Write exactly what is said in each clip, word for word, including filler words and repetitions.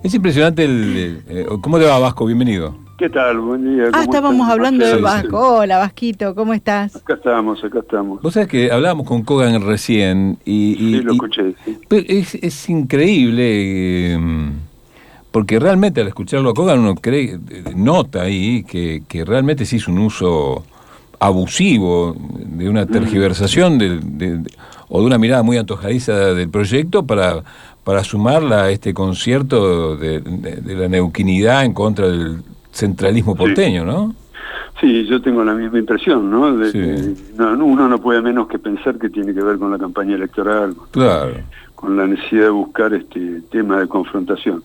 Es impresionante el... Eh, ¿Cómo te va, Vasco? Bienvenido. ¿Qué tal? Buen día. Ah, estábamos están? hablando de Sí, Vasco. Hola, Vasquito, ¿cómo estás? Acá estamos, acá estamos. Vos sabés que hablábamos con Kogan recién y... y sí, lo y, escuché, sí. Es, es increíble, eh, porque realmente al escucharlo a Kogan uno cree, nota ahí que, que realmente se hizo un uso abusivo de una tergiversación de, de, de, o de una mirada muy antojadiza del proyecto para... para sumarla a este concierto de, de, de la neuquinidad en contra del centralismo porteño, sí. ¿no? Sí, yo tengo la misma impresión, ¿no? De, sí. de, no, uno no puede menos que pensar que tiene que ver con la campaña electoral, claro. con la necesidad de buscar este tema de confrontación.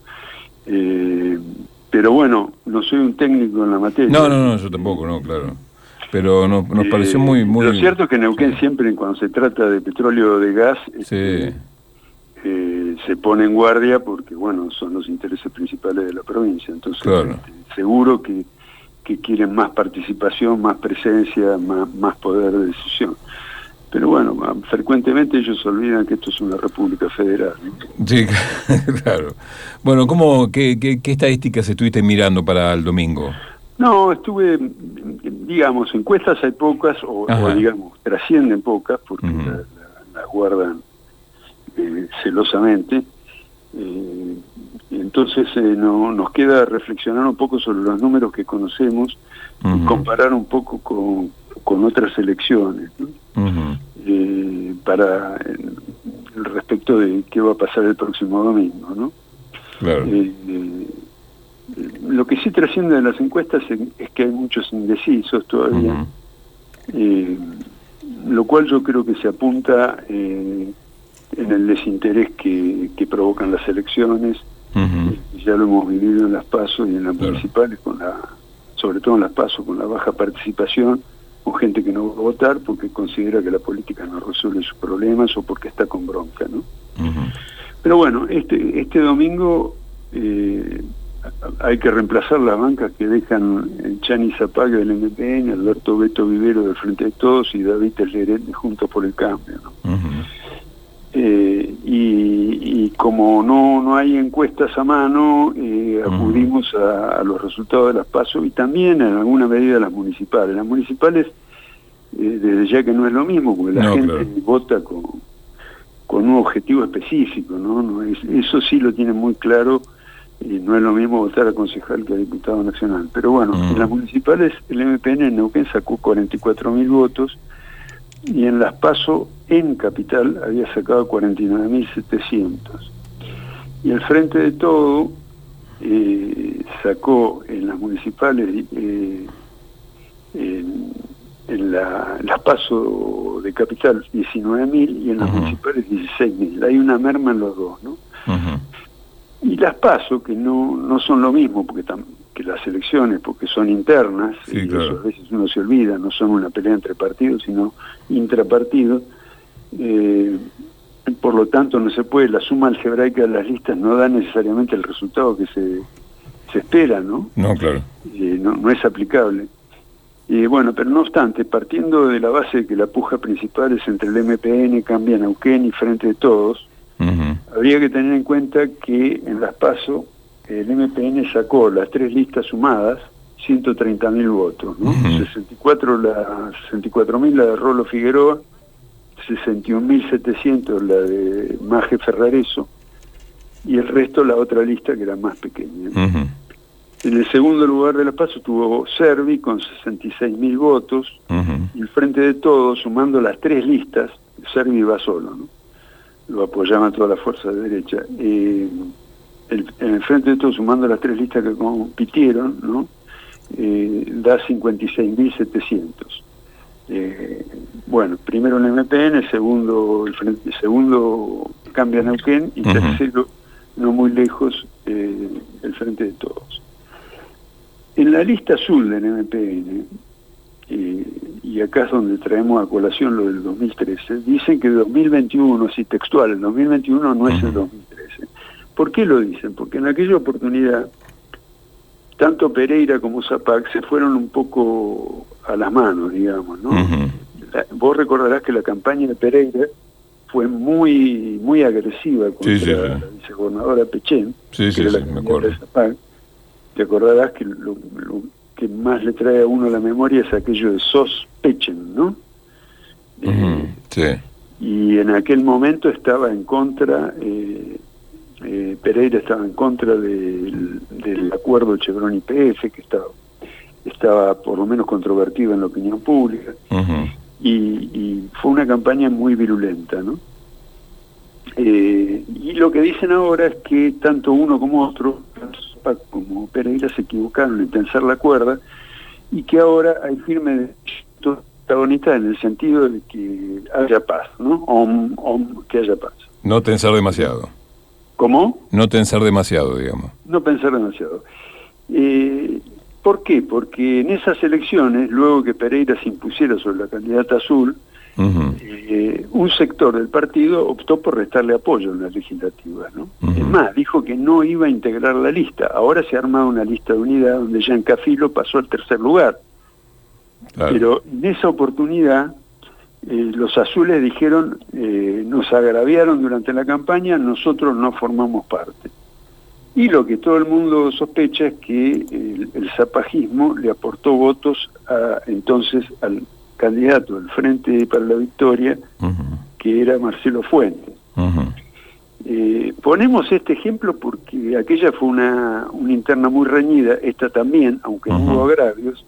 Eh, pero bueno, no soy un técnico en la materia. No, no, no, yo tampoco, no, claro. Pero nos, nos eh, pareció muy, muy... Lo cierto es que Neuquén sí. siempre, cuando se trata de petróleo o de gas... Sí. Este, Eh, se pone en guardia porque, bueno, son los intereses principales de la provincia. Entonces, claro. este, seguro que, que quieren más participación, más presencia, más, más poder de decisión. Pero bueno, frecuentemente ellos olvidan que esto es una república federal, ¿no? Sí, claro. Bueno, ¿cómo, qué, qué, qué estadísticas estuviste mirando para el domingo? No, estuve, digamos, encuestas hay pocas, o, o digamos, trascienden pocas, porque uh-huh. las la, la guardan Eh, celosamente, eh, entonces eh, no, nos queda reflexionar un poco sobre los números que conocemos uh-huh. y comparar un poco con, con otras elecciones, ¿no? uh-huh. eh, para el, el respecto de qué va a pasar el próximo domingo, ¿no? Claro. Eh, eh, lo que sí trasciende de las encuestas es, es que hay muchos indecisos todavía, uh-huh. eh, lo cual yo creo que se apunta eh, en el desinterés que, que provocan las elecciones. Uh-huh. Ya lo hemos vivido en las PASO y en las claro. municipales, con la, sobre todo en las PASO, con la baja participación, con gente que no va a votar porque considera que la política no resuelve sus problemas o porque está con bronca, ¿no? Uh-huh. Pero bueno, este este domingo eh, hay que reemplazar las bancas que dejan Chani Zapaga del M P N, Alberto Beto Vivero del Frente de Todos y David Tesleret de Juntos por el Cambio, ¿no? Uh-huh. Eh, y, y como no no hay encuestas a mano, eh, acudimos a, a los resultados de las PASO y también en alguna medida a las municipales. Las municipales, eh, desde ya que no es lo mismo, porque la no, gente claro. vota con, con un objetivo específico, ¿no? no es, eso sí lo tienen muy claro, y no es lo mismo votar a concejal que a diputado nacional. Pero bueno, uh-huh. en las municipales el M P N en Neuquén sacó cuarenta y cuatro mil votos, y en las PASO en Capital había sacado cuarenta y nueve mil setecientos. Y el Frente de Todo eh, sacó en las municipales, eh, en, en, la, en las PASO de Capital diecinueve mil y en las uh-huh. municipales dieciséis mil. Hay una merma en los dos, ¿no? Uh-huh. Y las PASO, que no, no son lo mismo porque tam, que las elecciones, porque son internas, sí, y claro. eso a veces uno se olvida, no son una pelea entre partidos, sino intrapartidos, eh, por lo tanto no se puede, la suma algebraica de las listas no da necesariamente el resultado que se, se espera, ¿no? No, claro. Eh, no, no es aplicable. Eh, bueno, pero no obstante, partiendo de la base de que la puja principal es entre el M P N, Cambia Neuquén y Frente de Todos, uh-huh. habría que tener en cuenta que en las PASO el M P N sacó las tres listas sumadas ciento treinta mil votos, ¿no? Uh-huh. sesenta y cuatro la sesenta y cuatro mil la de Rolo Figueroa, sesenta y un mil setecientos la de Maje Ferrareso y el resto la otra lista que era más pequeña. Uh-huh. En el segundo lugar de la PASO tuvo Servi con sesenta y seis mil votos, uh-huh. y el Frente de Todos, sumando las tres listas, Servi va solo, ¿no? Lo apoyaban toda la fuerza de derecha. Eh, el, en el Frente de Todos, sumando las tres listas que compitieron, ¿no? Eh, da cincuenta y seis mil setecientos. Eh, bueno, primero el M P N, segundo el frente, segundo Cambia Neuquén y uh-huh. tercero, no muy lejos, eh, el Frente de Todos. En la lista azul del M P N, eh, y acá es donde traemos a colación lo del dos mil trece, dicen que el dos mil veintiuno, así textual, el dos mil veintiuno no uh-huh. es el dos mil trece. ¿Por qué lo dicen? Porque en aquella oportunidad tanto Pereira como Zapac se fueron un poco a las manos, digamos, ¿no? Uh-huh. La, vos recordarás que la campaña de Pereira fue muy muy agresiva contra sí, sí, sí. la vicegobernadora Pechén, sí, que sí, era sí, la me candidata acuerdo. de Zapag. Te acordarás que lo, lo que más le trae a uno a la memoria es aquello de sospechen, ¿no? Uh-huh. Eh, Sí. y en aquel momento estaba en contra, eh, eh, Pereira estaba en contra del, del acuerdo Chevron Y P F, que estaba, estaba por lo menos controvertido en la opinión pública, Uh-huh. y, y fue una campaña muy virulenta, ¿no? Eh, y lo que dicen ahora es que tanto uno como otro, tanto Zapag como Pereira, se equivocaron en tensar la cuerda, y que ahora hay firme protagonista en el sentido de que haya paz, ¿no? Om, om, que haya paz. No tensar demasiado. ¿Cómo? No tensar demasiado, digamos. No pensar demasiado. Eh, ¿Por qué? Porque en esas elecciones, luego que Pereira se impusiera sobre la candidata azul, Uh-huh. eh, un sector del partido optó por restarle apoyo en las legislativas, ¿no? Uh-huh. Es más, dijo que no iba a integrar la lista. Ahora se ha armado una lista de unidad donde Giancafilo pasó al tercer lugar. Claro. Pero en esa oportunidad eh, los azules dijeron, eh, nos agraviaron durante la campaña, nosotros no formamos parte. Y lo que todo el mundo sospecha es que el, el zapajismo le aportó votos a, entonces al candidato del Frente para la Victoria, Uh-huh. que era Marcelo Fuentes. Uh-huh. Eh, ponemos este ejemplo porque aquella fue una, una interna muy reñida, esta también, aunque no Uh-huh. hubo agravios,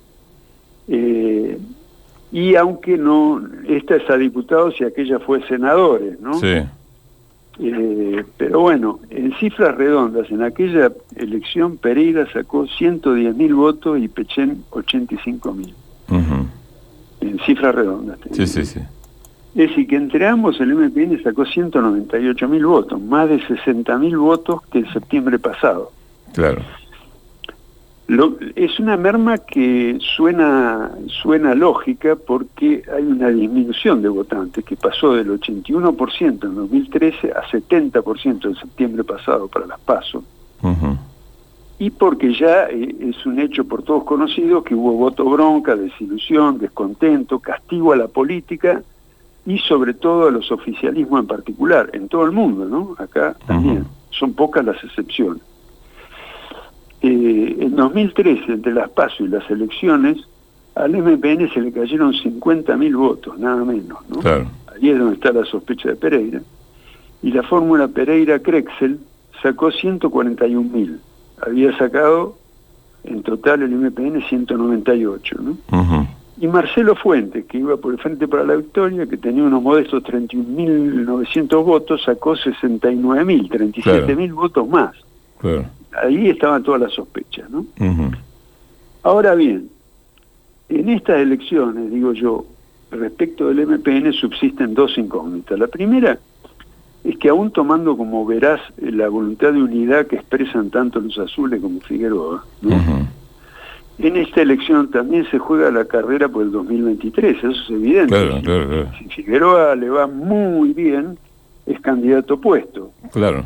eh, y aunque no, esta es a diputados y aquella fue senadores, ¿no? Sí. Eh, pero bueno, en cifras redondas, en aquella elección Pereira sacó ciento diez mil votos y Pechén ochenta y cinco mil. Uh-huh. En cifras redondas. Sí, sí, sí. Es decir, que entre ambos el M P N sacó ciento noventa y ocho mil votos, más de sesenta mil votos que en septiembre pasado. Claro. Lo, es una merma que suena suena lógica porque hay una disminución de votantes que pasó del ochenta y uno por ciento en dos mil trece a setenta por ciento en septiembre pasado para las PASO. Uh-huh. Y porque ya eh, es un hecho por todos conocido que hubo voto bronca, desilusión, descontento, castigo a la política y sobre todo a los oficialismos en particular, en todo el mundo, ¿no? Acá también, uh-huh. Son pocas las excepciones. Eh, en dos mil trece, entre las PASO y las elecciones, al M P N se le cayeron cincuenta mil votos, nada menos, ¿no? Claro. Ahí es donde está la sospecha de Pereira. Y la fórmula Pereira-Crexel sacó ciento cuarenta y un mil. Había sacado en total el M P N ciento noventa y ocho, ¿no? Uh-huh. Y Marcelo Fuentes, que iba por el Frente para la Victoria, que tenía unos modestos treinta y un mil novecientos votos, sacó sesenta y nueve mil, treinta y siete mil claro. votos más. Claro. Ahí estaban todas las sospechas, ¿no? Uh-huh. Ahora bien, en estas elecciones, digo yo, respecto del M P N subsisten dos incógnitas. La primera es que aún tomando como veraz la voluntad de unidad que expresan tanto los azules como Figueroa, ¿no? Uh-huh. En esta elección también se juega la carrera por el dos mil veintitrés, eso es evidente. Claro, claro, claro. Si Figueroa le va muy bien, es candidato puesto. Claro.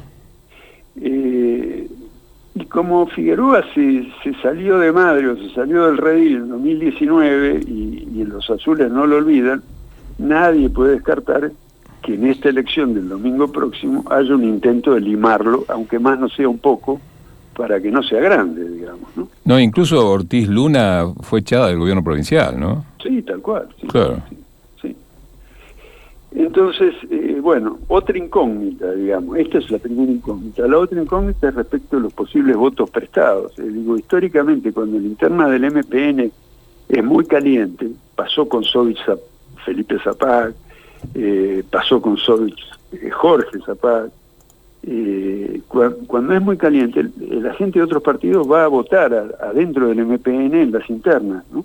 Eh, y como Figueroa se, se salió de madre o se salió del redil en dos mil diecinueve y, y los azules no lo olvidan, nadie puede descartar que en esta elección del domingo próximo haya un intento de limarlo, aunque más no sea un poco, para que no sea grande, digamos, ¿no? No, incluso Ortiz Luna fue echada del gobierno provincial, ¿no? Sí, tal cual. Sí, claro. Sí, sí. Entonces, eh, bueno, otra incógnita, digamos, esta es la primera incógnita. La otra incógnita es respecto a los posibles votos prestados. Eh, digo, históricamente, cuando la interna del M P N es muy caliente, pasó con Sovich Felipe Zapag, eh, pasó con Sovich eh, Jorge Zapag, Eh, cu- cuando es muy caliente, el, la gente de otros partidos va a votar a, adentro del M P N en las internas, ¿no?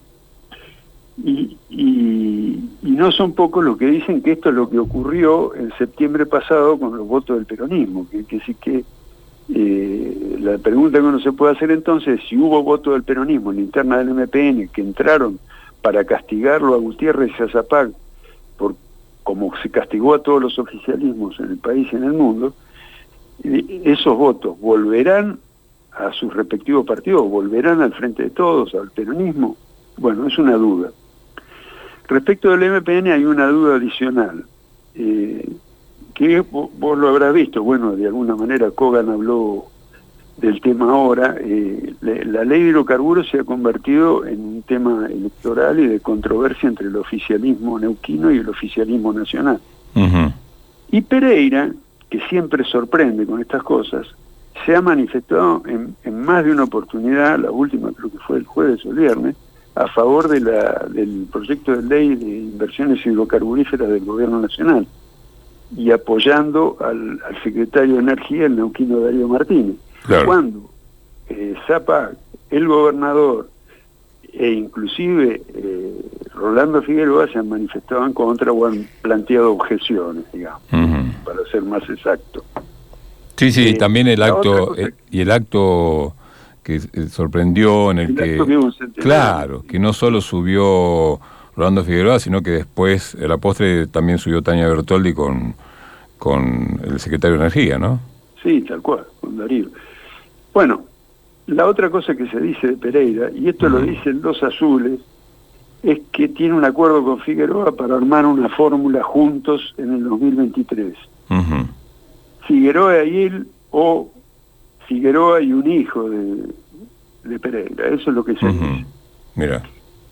Y, y, y no son pocos los que dicen que esto es lo que ocurrió en septiembre pasado con los votos del peronismo, que, que sí que eh, la pregunta que uno se puede hacer entonces es si hubo votos del peronismo en la interna del M P N que entraron para castigarlo a Gutiérrez y a Zapag, por, como se castigó a todos los oficialismos en el país y en el mundo. Esos votos volverán a sus respectivos partidos, volverán al Frente de Todos, al peronismo. Bueno, es una duda. Respecto del M P N hay una duda adicional. Eh, que vos, vos lo habrás visto, bueno, de alguna manera Kogan habló del tema ahora, eh, la, la ley de hidrocarburos se ha convertido en un tema electoral y de controversia entre el oficialismo neuquino y el oficialismo nacional. Uh-huh. Y Pereira, que siempre sorprende con estas cosas, se ha manifestado en, en más de una oportunidad, la última creo que fue el jueves o el viernes, a favor de la, del proyecto de ley de inversiones hidrocarburíferas del gobierno nacional y apoyando al, al secretario de Energía, el neuquino Darío Martínez. Claro. Cuando eh, Zapa, el gobernador e inclusive eh, Rolando Figueroa se han manifestado en contra o han planteado objeciones, digamos, uh-huh. para ser más exacto. Sí, sí, eh, también el acto, cosa, eh, y el acto que eh, sorprendió en el, el que... que claro, que no solo subió Rolando Figueroa, sino que después, a la postre, también subió Tania Bertoldi con, con el secretario de Energía, ¿no? Sí, tal cual, con Darío. Bueno, la otra cosa que se dice de Pereira, y esto uh-huh. lo dicen los azules, es que tiene un acuerdo con Figueroa para armar una fórmula juntos en el dos mil veintitrés. Uh-huh. Figueroa y él, o Figueroa y un hijo de, de Pereira, eso es lo que se uh-huh. dice. Mira.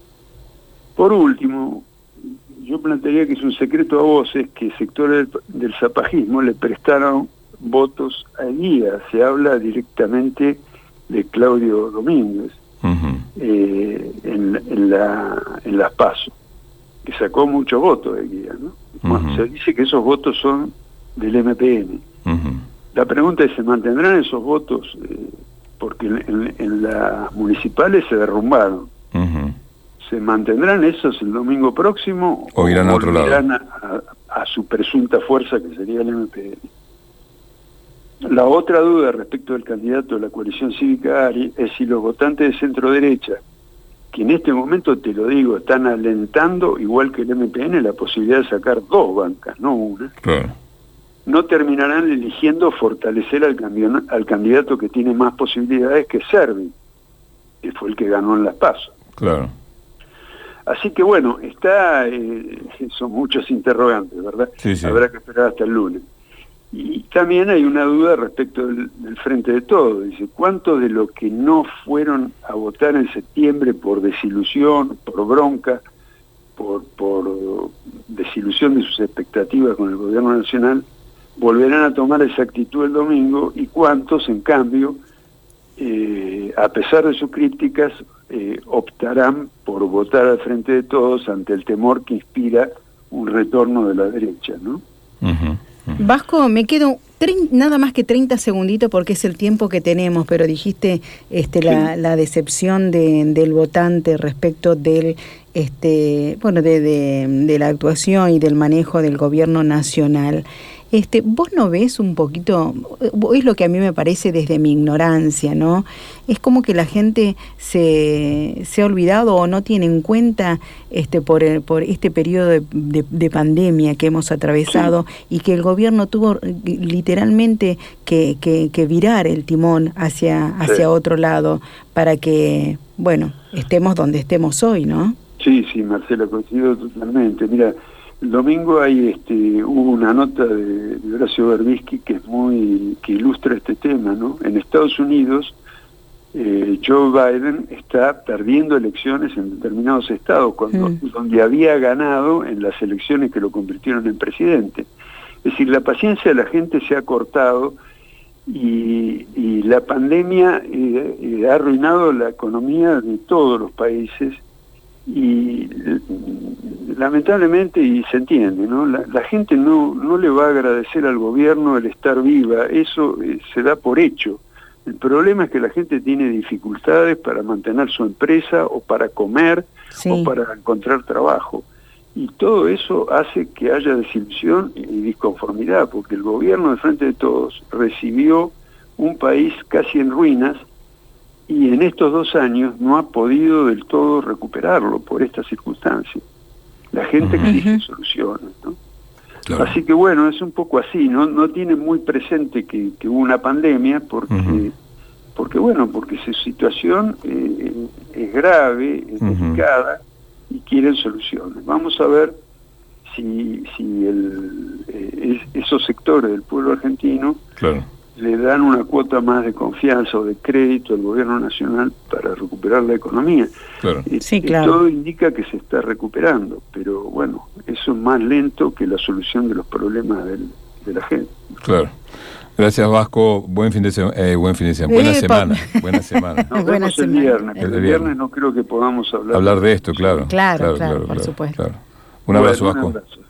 Por último, yo plantearía que es un secreto a voces que sectores del, del zapajismo le prestaron votos a Guía. Se habla directamente de Claudio Domínguez uh-huh. eh, en, en, la, en las PASO, que sacó muchos votos de Guía, ¿no? Uh-huh. Bueno, se dice que esos votos son del M P N. Uh-huh. La pregunta es, ¿se mantendrán esos votos? Eh, porque en, en, en las municipales se derrumbaron. Uh-huh. ¿Se mantendrán esos el domingo próximo o, o irán a otro lado? Irán a, a, a su presunta fuerza, que sería el M P N. La otra duda respecto del candidato de la coalición cívica ARI es si los votantes de centro derecha, que en este momento, te lo digo, están alentando, igual que el M P N, la posibilidad de sacar dos bancas, no una, claro. no terminarán eligiendo fortalecer al, cambion- al candidato que tiene más posibilidades, que Servi, que fue el que ganó en las PASO. Claro. Así que bueno, está, eh, son muchos interrogantes, ¿verdad? Sí, sí. Habrá que esperar hasta el lunes. Y también hay una duda respecto del, del Frente de Todos. Dice, ¿cuántos de los que no fueron a votar en septiembre por desilusión, por bronca, por, por desilusión de sus expectativas con el gobierno nacional, volverán a tomar esa actitud el domingo? ¿Y cuántos, en cambio, eh, a pesar de sus críticas, eh, optarán por votar al Frente de Todos ante el temor que inspira un retorno de la derecha, ¿no? Uh-huh. Vasco, me quedo tre- nada más que treinta segunditos porque es el tiempo que tenemos, pero dijiste este, la, la decepción de, del votante respecto del este bueno de, de, de la actuación y del manejo del gobierno nacional. Este, ¿vos no ves un poquito, es lo que a mí me parece desde mi ignorancia, ¿no? Es como que la gente se, se ha olvidado o no tiene en cuenta este, por, el, por este periodo de, de, de pandemia que hemos atravesado, sí. y que el gobierno tuvo literalmente que, que, que virar el timón hacia, hacia sí. otro lado para que, bueno, estemos donde estemos hoy, ¿no? Sí, sí, Marcela, coincido totalmente. Mira, el domingo hay este hubo una nota de, de Horacio Berbisky que es muy que ilustra este tema, ¿no? En Estados Unidos eh, Joe Biden está perdiendo elecciones en determinados estados cuando mm. donde había ganado en las elecciones que lo convirtieron en presidente. Es decir, la paciencia de la gente se ha cortado y, y la pandemia eh, eh, ha arruinado la economía de todos los países. Y lamentablemente, y se entiende, ¿no? La, la gente no, no le va a agradecer al gobierno el estar viva, eso eh, se da por hecho. El problema es que la gente tiene dificultades para mantener su empresa o para comer sí. o para encontrar trabajo. Y todo eso hace que haya desilusión y disconformidad, porque el gobierno del Frente de Todos recibió un país casi en ruinas y en estos dos años no ha podido del todo recuperarlo por estas circunstancias. La gente uh-huh. exige soluciones, ¿no? Claro. Así que bueno, es un poco así, no no tiene muy presente que, que hubo una pandemia porque, uh-huh. porque bueno, porque su situación eh, es grave, es uh-huh. delicada y quieren soluciones. Vamos a ver si, si el, eh, esos sectores del pueblo argentino claro. le dan una cuota más de confianza o de crédito al gobierno nacional para recuperar la economía. Claro. Y, sí, y claro. todo indica que se está recuperando, pero bueno, eso es más lento que la solución de los problemas del, de la gente. Claro. Gracias, Vasco. Buen fin de semana. Eh, buen fin de semana. Buena Eh, semana. Buena semana. Nos Buena vemos el semana. viernes, pero El el viernes viernes no creo que podamos hablar, Hablar de esto, claro. Claro, claro, por supuesto. claro. Un abrazo, Bueno, un Vasco. abrazo.